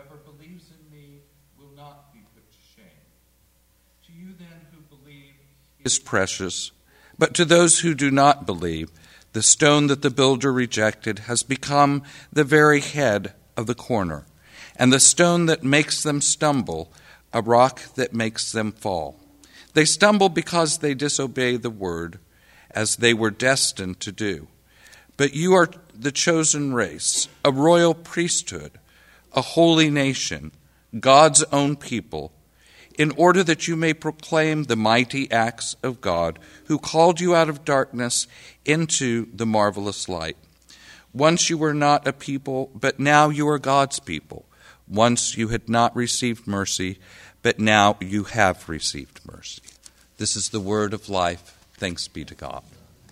whoever believes in me will not be put to shame. To you then who believe is precious, but to those who do not believe, the stone that the builder rejected has become the very head of the corner, and the stone that makes them stumble, a rock that makes them fall. They stumble because they disobey the word, as they were destined to do. But you are the chosen race, a royal priesthood, a holy nation, God's own people, in order that you may proclaim the mighty acts of God, who called you out of darkness into the marvelous light. Once you were not a people, but now you are God's people. Once you had not received mercy, but now you have received mercy. This is the word of life. Thanks be to God.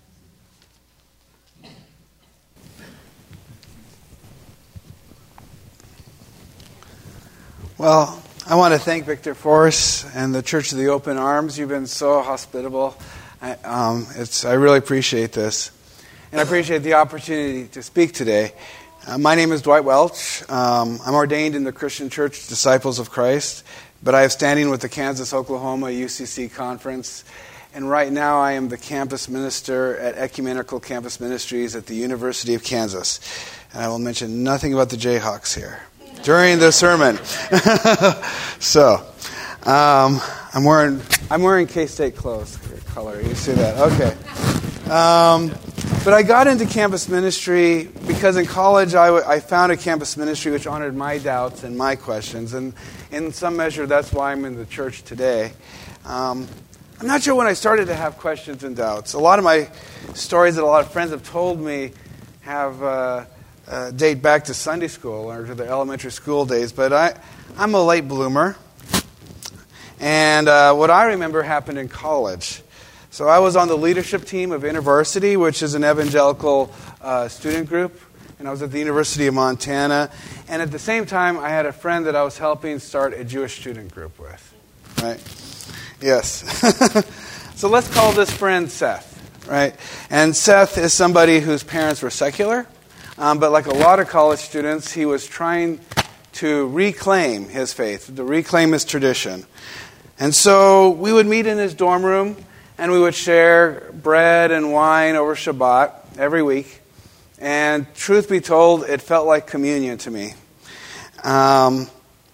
Well, I want to thank Victor Force and the Church of the Open Arms. You've been so hospitable. I really appreciate this. And I appreciate the opportunity to speak today. My name is Dwight Welch. I'm ordained in the Christian Church Disciples of Christ, but I have standing with the Kansas-Oklahoma UCC Conference. And right now I am the campus minister at Ecumenical Campus Ministries at the University of Kansas. And I will mention nothing about the Jayhawks here during the sermon. So, I'm wearing K-State clothes color. You see that? Okay. But I got into campus ministry because in college I found a campus ministry which honored my doubts and my questions, and in some measure that's why I'm in the church today. I'm not sure when I started to have questions and doubts. A lot of my stories that a lot of friends have told me have date back to Sunday school or to the elementary school days, but I'm a late bloomer. And what I remember happened in college. So I was on the leadership team of InterVarsity, which is an evangelical student group, and I was at the University of Montana. And at the same time, I had a friend that I was helping start a Jewish student group with. Right? Yes. So let's call this friend Seth. Right? And Seth is somebody whose parents were secular. But like a lot of college students, he was trying to reclaim his faith, to reclaim his tradition. And so we would meet in his dorm room, and we would share bread and wine over Shabbat every week. And truth be told, it felt like communion to me. But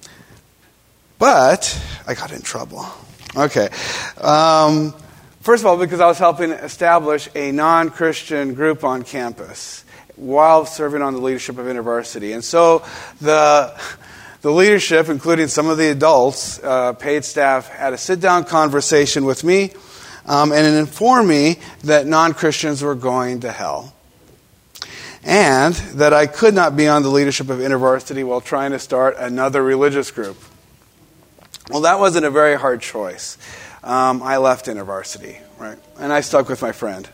I got in trouble. Okay. First of all, because I was helping establish a non-Christian group on campus while serving on the leadership of InterVarsity. And so the leadership, including some of the adults, paid staff, had a sit-down conversation with me and informed me that non-Christians were going to hell. And that I could not be on the leadership of InterVarsity while trying to start another religious group. Well, that wasn't a very hard choice. I left InterVarsity, right? And I stuck with my friend.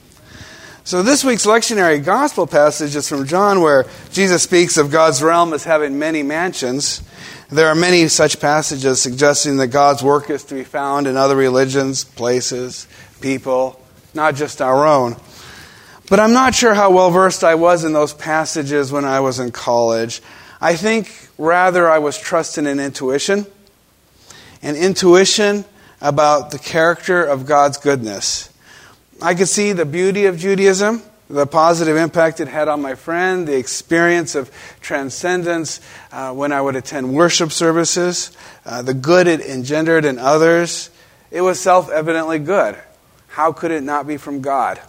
So this week's lectionary gospel passage is from John, where Jesus speaks of God's realm as having many mansions. There are many such passages suggesting that God's work is to be found in other religions, places, people, not just our own. But I'm not sure how well versed I was in those passages when I was in college. I think rather I was trusting in intuition. An intuition about the character of God's goodness. I could see the beauty of Judaism, the positive impact it had on my friend, the experience of transcendence when I would attend worship services, the good it engendered in others. It was self-evidently good. How could it not be from God?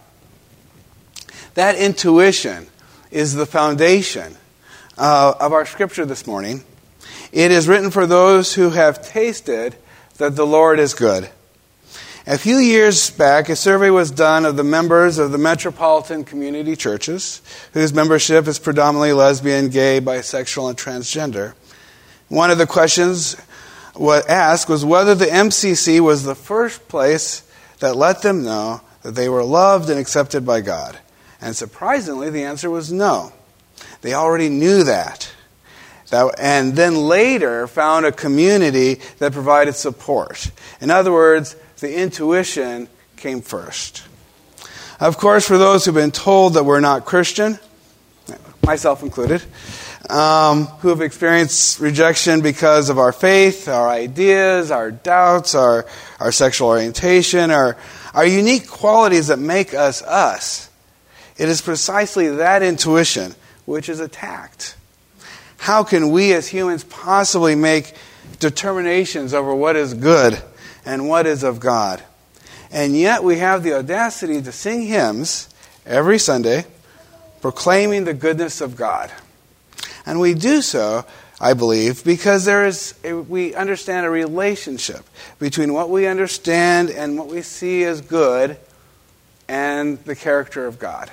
That intuition is the foundation of our scripture this morning. It is written for those who have tasted that the Lord is good. A few years back, a survey was done of the members of the metropolitan community churches, whose membership is predominantly lesbian, gay, bisexual, and transgender. One of the questions asked was whether the MCC was the first place that let them know that they were loved and accepted by God. And surprisingly, the answer was no. They already knew that. And then later found a community that provided support. In other words, the intuition came first. Of course, for those who've been told that we're not Christian, myself included, who have experienced rejection because of our faith, our ideas, our doubts, our sexual orientation, our unique qualities that make us us. It is precisely that intuition which is attacked. How can we as humans possibly make determinations over what is good and what is of God? And yet we have the audacity to sing hymns every Sunday proclaiming the goodness of God. And we do so, I believe, because we understand a relationship between what we understand and what we see as good and the character of God.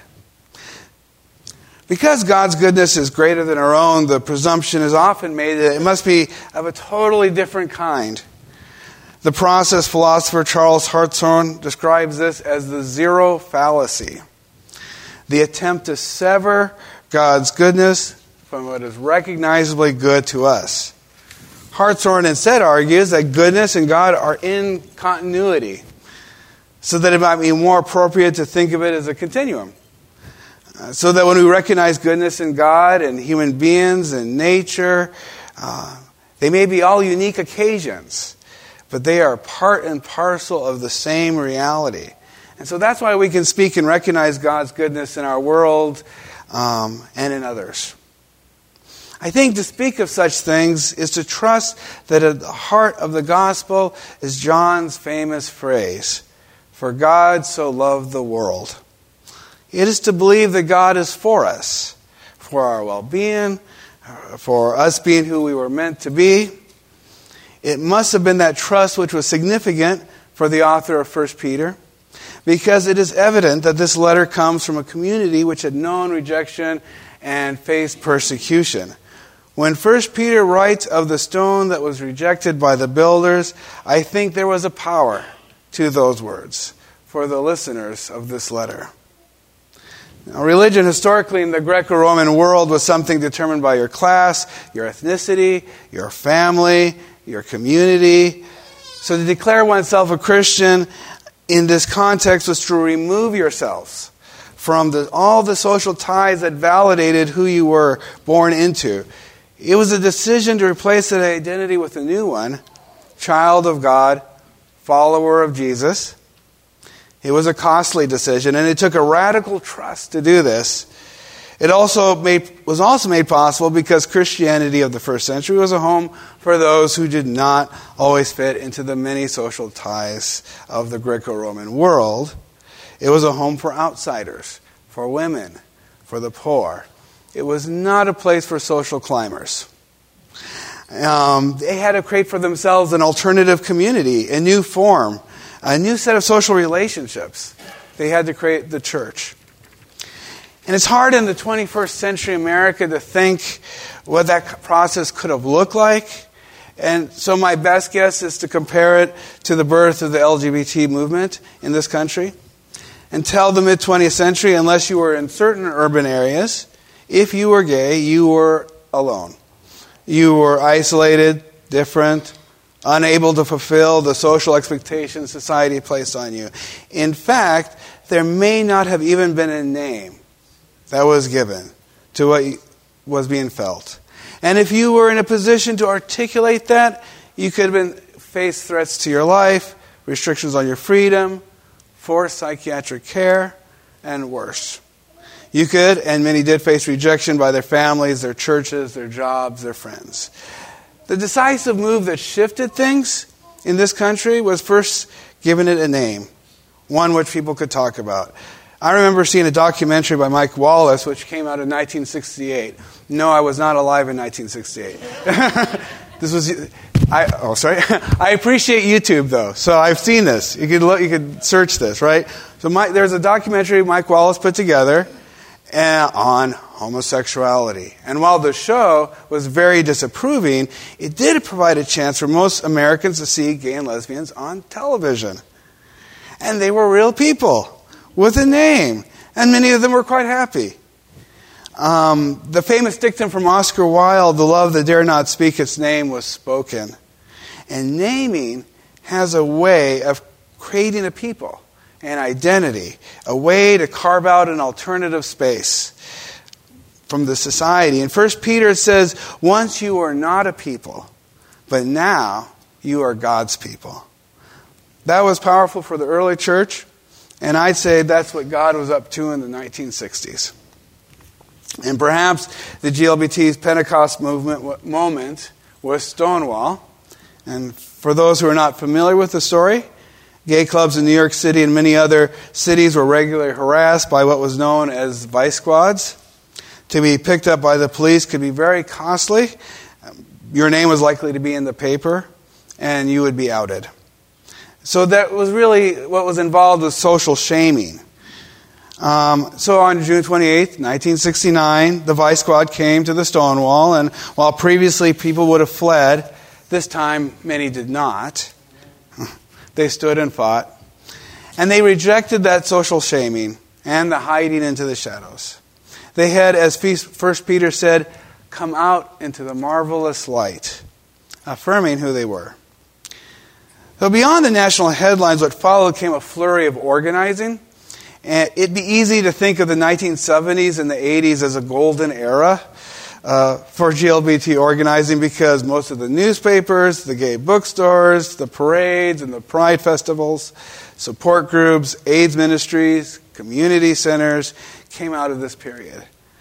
Because God's goodness is greater than our own, the presumption is often made that it must be of a totally different kind. The process philosopher Charles Hartshorne describes this as the zero fallacy, the attempt to sever God's goodness from what is recognizably good to us. Hartshorne instead argues that goodness and God are in continuity, so that it might be more appropriate to think of it as a continuum. So that when we recognize goodness in God and human beings and nature, they may be all unique occasions, but they are part and parcel of the same reality. And so that's why we can speak and recognize God's goodness in our world and in others. I think to speak of such things is to trust that at the heart of the gospel is John's famous phrase, "For God so loved the world." It is to believe that God is for us, for our well-being, for us being who we were meant to be. It must have been that trust which was significant for the author of 1 Peter, because it is evident that this letter comes from a community which had known rejection and faced persecution. When 1 Peter writes of the stone that was rejected by the builders, I think there was a power to those words for the listeners of this letter. Now, religion historically in the Greco-Roman world was something determined by your class, your ethnicity, your family, your community. So to declare oneself a Christian in this context was to remove yourselves from all the social ties that validated who you were born into. It was a decision to replace that identity with a new one, child of God, follower of Jesus. It was a costly decision, and it took a radical trust to do this. It was also made possible because Christianity of the first century was a home for those who did not always fit into the many social ties of the Greco-Roman world. It was a home for outsiders, for women, for the poor. It was not a place for social climbers. They had to create for themselves an alternative community, a new form, a new set of social relationships. They had to create the church. And it's hard in the 21st century America to think what that process could have looked like. And so my best guess is to compare it to the birth of the LGBT movement in this country. Until the mid-20th century, unless you were in certain urban areas, if you were gay, you were alone. You were isolated, different, unable to fulfill the social expectations society placed on you. In fact, there may not have even been a name that was given to what was being felt. And if you were in a position to articulate that, you could have faced threats to your life, restrictions on your freedom, forced psychiatric care, and worse. You could, and many did, face rejection by their families, their churches, their jobs, their friends. The decisive move that shifted things in this country was first giving it a name, one which people could talk about. I remember seeing a documentary by Mike Wallace, which came out in 1968. No, I was not alive in 1968. I appreciate YouTube, though, so I've seen this. You could search this, right? So there's a documentary Mike Wallace put together on homosexuality. And while the show was very disapproving, it did provide a chance for most Americans to see gay and lesbians on television. And they were real people with a name. And many of them were quite happy. The famous dictum from Oscar Wilde, "The love that dare not speak its name was spoken." And naming has a way of creating a people, an identity, a way to carve out an alternative space. from the society. In 1 Peter it says, once you were not a people, but now you are God's people. That was powerful for the early church, and I'd say that's what God was up to in the 1960s. And perhaps the GLBT's Pentecost moment was Stonewall. And for those who are not familiar with the story, gay clubs in New York City and many other cities were regularly harassed by what was known as vice squads. To be picked up by the police could be very costly. Your name was likely to be in the paper, and you would be outed. So that was really what was involved with social shaming. So on June 28th, 1969, the vice squad came to the Stonewall, and while previously people would have fled, this time many did not. They stood and fought. And they rejected that social shaming and the hiding into the shadows. They had, as 1 Peter said, come out into the marvelous light, affirming who they were. So beyond the national headlines, what followed came a flurry of organizing. And it'd be easy to think of the 1970s and the 80s as a golden era for GLBT organizing, because most of the newspapers, the gay bookstores, the parades and the pride festivals, support groups, AIDS ministries, community centers came out of this period.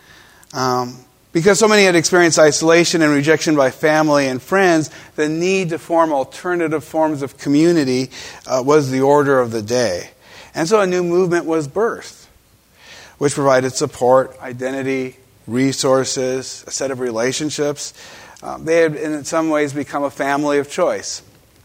Because so many had experienced isolation and rejection by family and friends, the need to form alternative forms of community was the order of the day. And so a new movement was birthed, which provided support, identity, resources, a set of relationships. They had, in some ways, become a family of choice.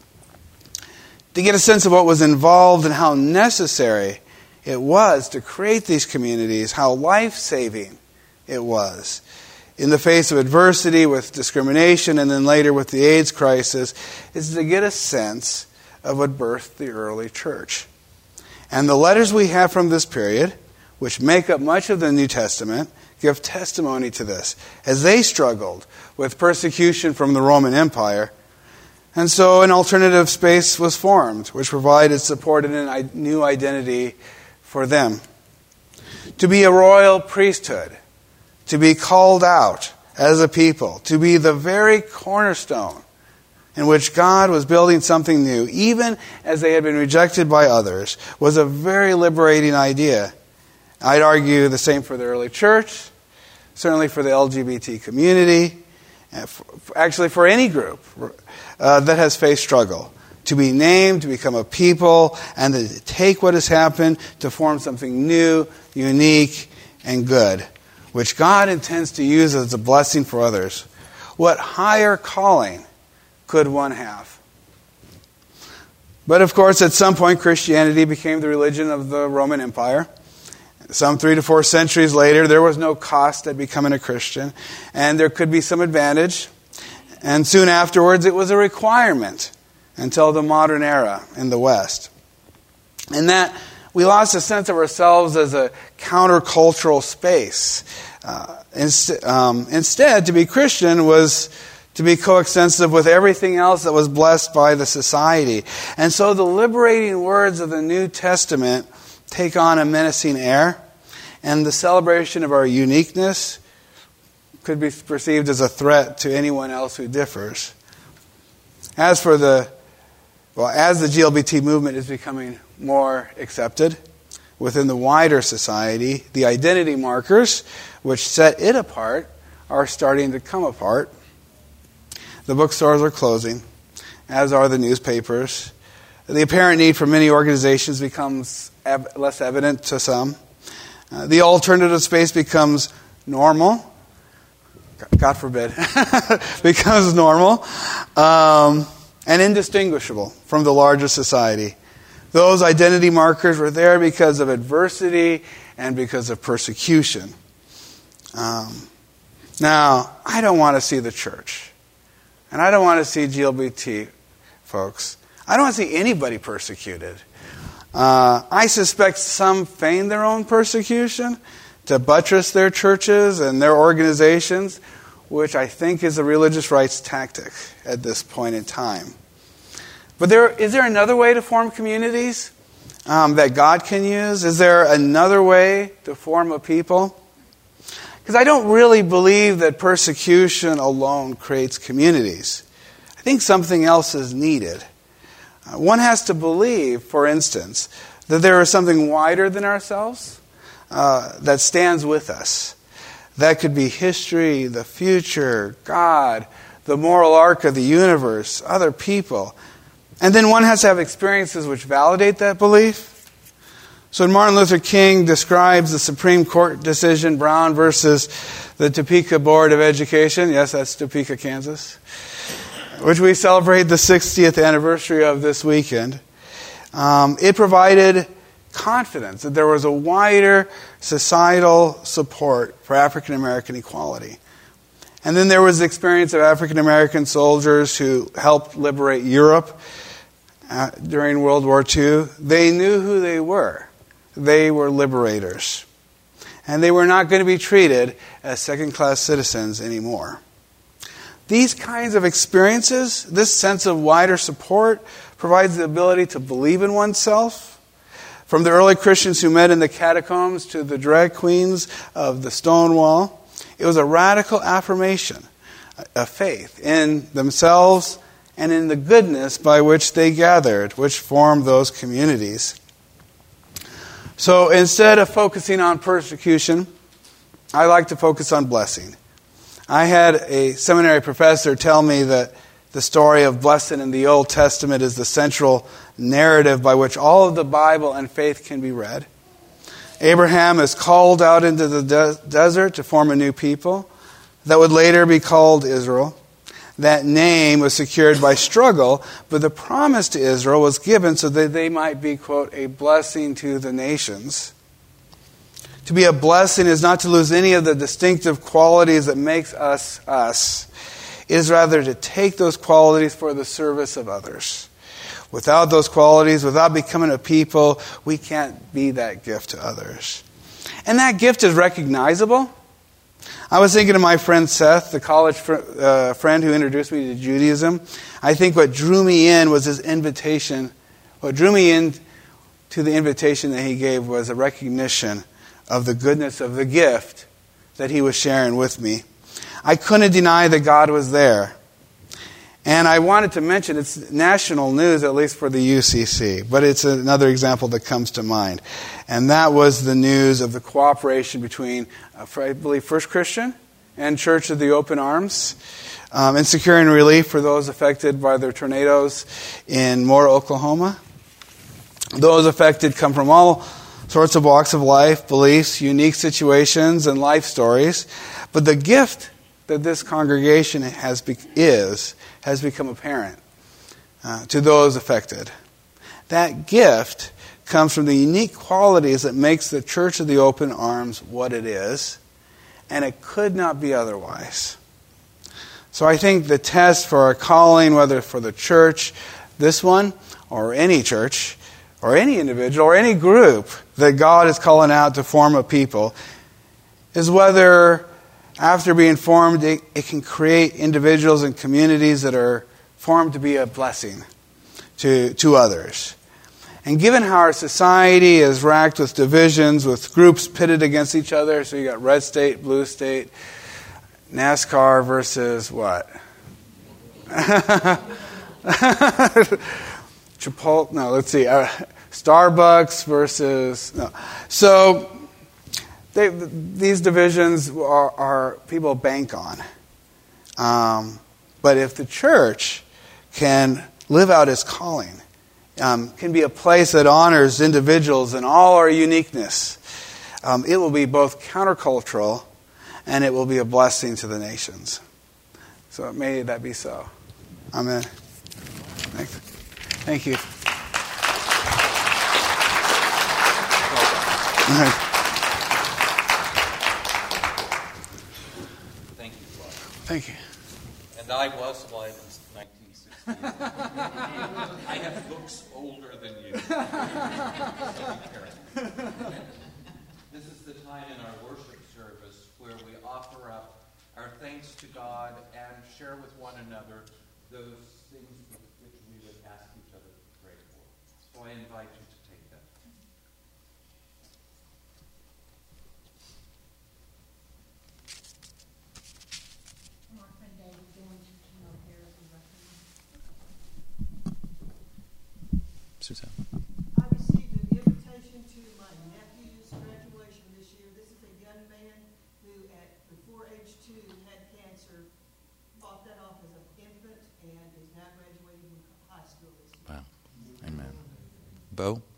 To get a sense of what was involved and how necessary it was to create these communities, how life-saving it was in the face of adversity, with discrimination, and then later with the AIDS crisis, is to get a sense of what birthed the early church. And the letters we have from this period, which make up much of the New Testament, give testimony to this, as they struggled with persecution from the Roman Empire. And so an alternative space was formed, which provided support and a new identity for them. To be a royal priesthood, to be called out as a people, to be the very cornerstone in which God was building something new, even as they had been rejected by others, was a very liberating idea. I'd argue the same for the early church, certainly for the LGBT community, actually for any group that has faced struggle. To be named, to become a people, and to take what has happened to form something new, unique, and good, which God intends to use as a blessing for others. What higher calling could one have? But of course, at some point, Christianity became the religion of the Roman Empire. Some 3 to 4 centuries later, there was no cost at becoming a Christian, and there could be some advantage. And soon afterwards, it was a requirement until the modern era in the West. And that we lost a sense of ourselves as a countercultural space. Instead, to be Christian was to be coextensive with everything else that was blessed by the society. And so the liberating words of the New Testament take on a menacing air, and the celebration of our uniqueness could be perceived as a threat to anyone else who differs. As the GLBT movement is becoming more accepted within the wider society, the identity markers which set it apart are starting to come apart. The bookstores are closing, as are the newspapers. The apparent need for many organizations becomes less evident to some. The alternative space becomes normal. God forbid. Becomes normal. And indistinguishable from the larger society. Those identity markers were there because of adversity and because of persecution. Now, I don't want to see the church, and I don't want to see GLBT folks. I don't want to see anybody persecuted. I suspect some feign their own persecution to buttress their churches and their organizations, which I think is a religious rights tactic at this point in time. But is there another way to form communities that God can use? Is there another way to form a people? Because I don't really believe that persecution alone creates communities. I think something else is needed. One has to believe, for instance, that there is something wider than ourselves that stands with us. That could be history, the future, God, the moral arc of the universe, other people. And then one has to have experiences which validate that belief. So when Martin Luther King describes the Supreme Court decision, Brown versus the Topeka Board of Education, yes, that's Topeka, Kansas, which we celebrate the 60th anniversary of this weekend, it provided confidence that there was a wider societal support for African American equality. And then there was the experience of African American soldiers who helped liberate Europe during World War II. They knew who they were. They were liberators. And they were not going to be treated as second-class citizens anymore. These kinds of experiences, this sense of wider support, provides the ability to believe in oneself. From the early Christians who met in the catacombs to the drag queens of the Stonewall, it was a radical affirmation of faith in themselves and in the goodness by which they gathered, which formed those communities. So instead of focusing on persecution, I like to focus on blessing. I had a seminary professor tell me that the story of blessing in the Old Testament is the central narrative by which all of the Bible and faith can be read. Abraham is called out into the desert to form a new people that would later be called Israel. That name was secured by struggle, but the promise to Israel was given so that they might be, quote, a blessing to the nations. To be a blessing is not to lose any of the distinctive qualities that makes us us. It is rather to take those qualities for the service of others. Without those qualities, without becoming a people, we can't be that gift to others. And that gift is recognizable. I was thinking of my friend Seth, the college friend who introduced me to Judaism. I think what drew me in was his invitation. What drew me in to the invitation that he gave was a recognition of the goodness of the gift that he was sharing with me. I couldn't deny that God was there. And I wanted to mention, it's national news, at least for the UCC, but it's another example that comes to mind. And that was the news of the cooperation between, I believe, First Christian and Church of the Open Arms in securing relief for those affected by the tornadoes in Moore, Oklahoma. Those affected come from all sorts of walks of life, beliefs, unique situations, and life stories. But the gift that this congregation has become apparent to those affected. That gift comes from the unique qualities that makes the Church of the Open Arms what it is, and it could not be otherwise. So I think the test for our calling, whether for the church, this one, or any church, or any individual, or any group that God is calling out to form a people, is whether after being formed, it can create individuals and communities that are formed to be a blessing to others. And given how our society is racked with divisions, with groups pitted against each other, so you got red state, blue state, NASCAR versus what? Chipotle? No, let's see. Starbucks versus... No. So... these divisions are people bank on. But if the church can live out its calling, can be a place that honors individuals in all our uniqueness, it will be both countercultural and it will be a blessing to the nations. So may that be so. Amen. Thank you. All right. Thank you. And I was alive in 1960. I have books older than you. This is the time in our worship service where we offer up our thanks to God and share with one another those things which we would ask each other to pray for. So I invite you to take that. Suzanne. I received an invitation to my nephew's graduation this year. This is a young man who, before age 2, had cancer, fought that off as an infant, and is now graduating from high school this year. Wow. Amen. Bo?